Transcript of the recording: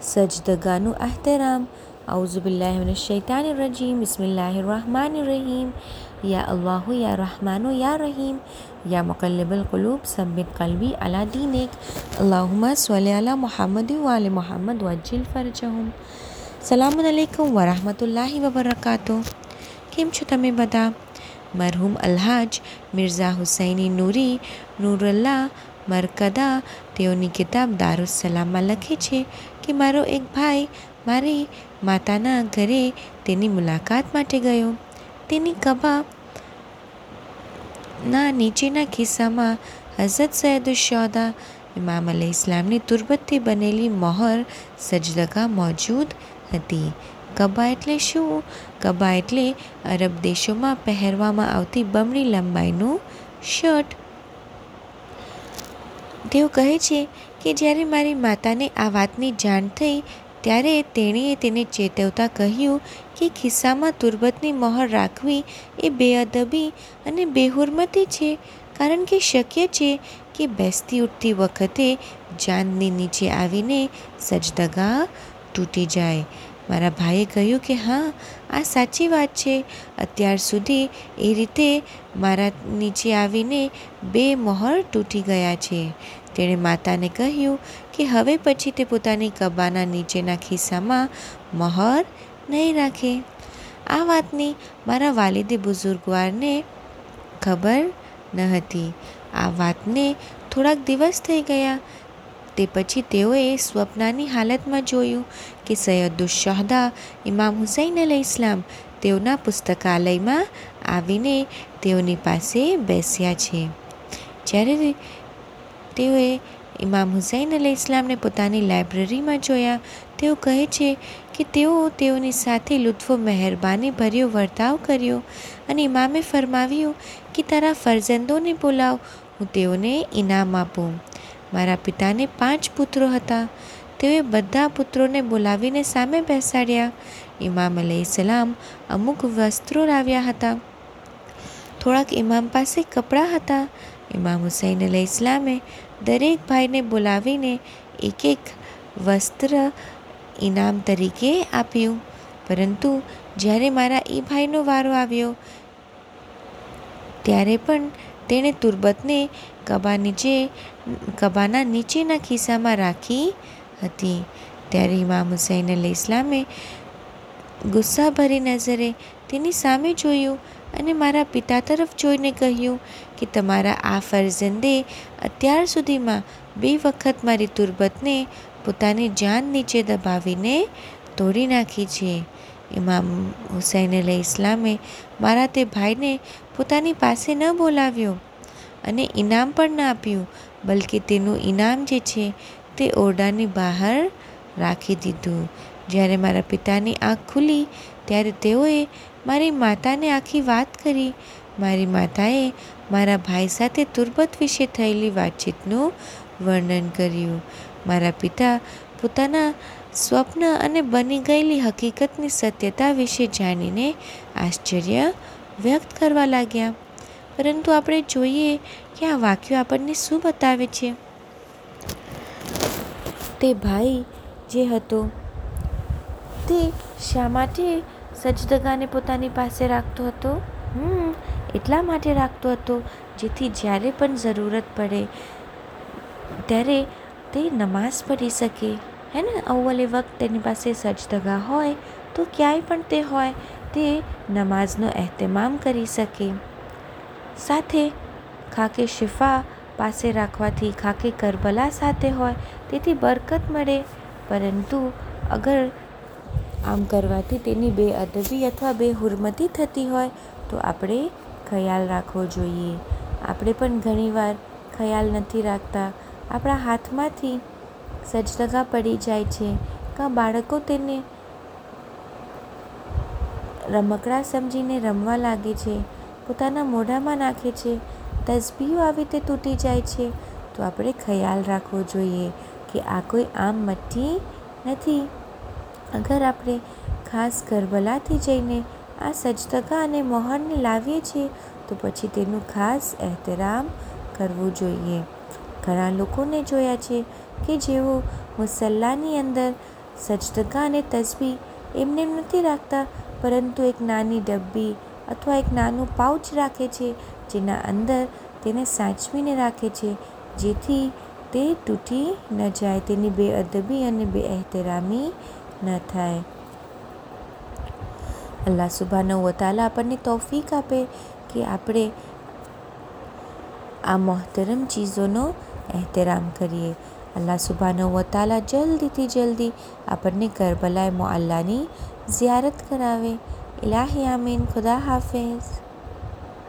સજદગાનું એહતરામ. આઉઝુબિલ્લાહિ મિનશ્શૈતાનિર્રજીમ. બિસ્મિલ્લાહિર્રહમાનિર્રહીમ. યા અલ્લાહુ યા રહમાનો યા રહીમ. યા મુકલ્લિબલ કુલૂબ સબ્બિત કલ્બી અલા દીનિક. અલ્લાहुम्मा स्वल्ली अला मुहम्मद व आले मुहम्मद वज्जिल फरजहुम. સલામુન અલૈકુમ વરહમતુલ્લાહિ વબરકાતુહ. કેમ છો તમે બધા? મરહૂમ અલ્હાજ મિર્ઝા હુસૈની નૂરી નૂરલ્લા મરકદા તેઓની કિતાબ દારુસલામમાં લખે છે કે મારો એક ભાઈ મારી માતાના ઘરે તેની મુલાકાત માટે ગયો. તેની કબાના નીચેના ખિસ્સામાં હઝરત સૈયદુશ્શુહદા ઇમામ અલૈહિસ્સલામની તુર્બતથી બનેલી મહોર સજદગા મોજૂદ હતી. કબા એટલે શું? કબા એટલે અરબ દેશોમાં પહેરવામાં આવતી બમણી લંબાઈનું શર્ટ. તેઓ કહે છે કે જ્યારે મારી માતાને આ વાતની જાણ થઈ ત્યારે તેણીએ તેને ચેતવતા કહ્યું કે ખિસ્સામાં તુર્બતની મહોર રાખવી એ બેઅદબી અને બેહુરમતી છે, કારણ કે શક્ય છે કે બેસતી ઉઠતી વખતે જાંઘની નીચે આવીને સજદગા તૂટી જાય. મારા ભાઈએ કહ્યું કે હા, આ સાચી વાત છે. અત્યાર સુધી એ રીતે મારા નીચે આવીને 2 મહોર તૂટી ગયા છે. તેણે માતાને કહ્યું કે હવે પછી તે પોતાની કબાના નીચેના ખિસ્સામાં મહોર નહીં રાખે. આ વાતની મારા વાલિદે બુઝુર્ગવારને ખબર ન હતી. આ વાતને થોડાક દિવસ થઈ ગયા. તે પછી તેઓએ સ્વપ્નાની હાલતમાં જોયું કે સૈયદુશ્શુહદા ઇમામ હુસૈન અલૈહિસ્સલામ તેઓના પુસ્તકાલયમાં આવીને તેઓની પાસે બેસ્યા છે. જ્યારે તેઓએ ઇમામ હુસૈન અલૈહિસ્સલામને પોતાની લાઇબ્રેરીમાં જોયા, તેઓ કહે છે કે તેઓની સાથે લુત્ફો મહેરબાની ભર્યો વર્તાવ કર્યો અને ઇમામે ફરમાવ્યું કે તારા ફરજંદોને બોલાવ, હું તેઓને ઇનામ આપું. મારા પિતાને 5 પુત્રો હતા. તેઓએ બધા પુત્રોને બોલાવીને સામે બેસાડ્યા. ઇમામ અલૈહિસ્સલામ અમુક વસ્ત્રો લાવ્યા હતા. થોડાક ઇમામ પાસે કપડાં હતા. ઇમામ હુસૈન અલૈહિસ્સલામે દરેક ભાઈને બોલાવીને એક વસ્ત્ર ઇનામ તરીકે આપ્યું. પરંતુ જ્યારે મારા એ ભાઈનો વારો આવ્યો ત્યારે પણ તેણે તુર્બતને કબાના નીચેના ખિસ્સામાં રાખી હતી. ત્યારે ઇમામ હુસૈન અલૈહિસ્સલામે ગુસ્સાભરી નજરે તેની સામે જોયું અને મારા પિતા તરફ જોઈને કહ્યું કે તમારા આ ફરજંદે અત્યાર સુધીમાં 2 વખત મારી તુર્બતને પોતાની જાન નીચે દબાવીને તોડી નાખી છે. ઇમામ હુસૈન અલૈહિસ્સલામે મારા તે ભાઈને પોતાની પાસે ન બોલાવ્યો અને ઇનામ પણ ન આપ્યું, બલકે તેનું ઇનામ જે છે તે ઓરડાની બહાર રાખી દીધું. જ્યારે મારા પિતાની આંખ ખુલી ત્યારે તેઓએ મારી માતાને આખી વાત કરી. મારી માતાએ મારા ભાઈ સાથે તુર્બત વિશે થયેલી વાતચીતનું વર્ણન કર્યું. મારા પિતા પોતાના સ્વપ્ન અને બની ગયેલી હકીકતની સત્યતા વિશે જાણીને આશ્ચર્ય વ્યક્ત કરવા લાગ્યા. પરંતુ આપણે જોઈએ કે આ વાક્યો આપણને શું બતાવે છે. તે ભાઈ જે હતો તે શા માટે સજદગાને પોતાની પાસે રાખતો હતો? એટલા માટે રાખતો હતો જેથી જ્યારે પણ જરૂરત પડે ત્યારે તે નમાઝ પઢી શકે. હે ને, અવ્વલે વક્ત તેની પાસે સજદગા હોય તો ક્યાંય પણ તે હોય તે નમાઝનો એહતમામ કરી શકે. સાથે ખાકે શિફા પાસે રાખવાથી ખાકે કરબલા સાથે હોય તેથી બરકત મળે. પરંતુ અગર આમ કરવાથી તેની બેઅદબી અથવા બેહુરમતી થતી હોય તો આપણે ખ્યાલ રાખવો જોઈએ. આપણે પણ ઘણીવાર ખ્યાલ નથી રાખતા. આપણા હાથમાંથી સજદગા પડી જાય છે, કાં બાળકો તેને રમકડા સમજીને રમવા લાગે છે, પોતાના મોઢામાં નાખે છે, તસ્બીહો આવી રીતે તૂટી જાય છે. તો આપણે ખ્યાલ રાખવો જોઈએ કે આ કોઈ આમ મઠ્ઠી નથી. અગર આપણે ખાસ કરબલાથી જઈને આ સજદગા અને મહોરને લાવીએ છીએ તો પછી તેનું ખાસ એહતરામ કરવું જોઈએ. ઘણા લોકોને જોયા છે કે જેઓ મુસલ્લાની અંદર સજદગા અને તસ્બીહ એમને એમ નથી રાખતા, પરંતુ એક નાની ડબ્બી અથવા એક નાનું પાઉચ રાખે છે, જેના અંદર તેને સાચવીને રાખે છે, જેથી તે તૂટી ન જાય, તેની બેઅદબી અને બેએહતરામી ન થાય. અલ્લાહ સુબ્હાનહુ વ તઆલા આપણને તૌફીક આપે કે આપણે આ મોહતરમ ચીઝોનો એહતરામ કરીએ. અલ્લાહ સુબ્હાનહુ વ તઆલા જલ્દીથી જલ્દી આપણને કરબલાએ મુઅલ્લાની ઝિયારત કરાવે. ઇલાહી આમીન. ખુદા હાફિઝ.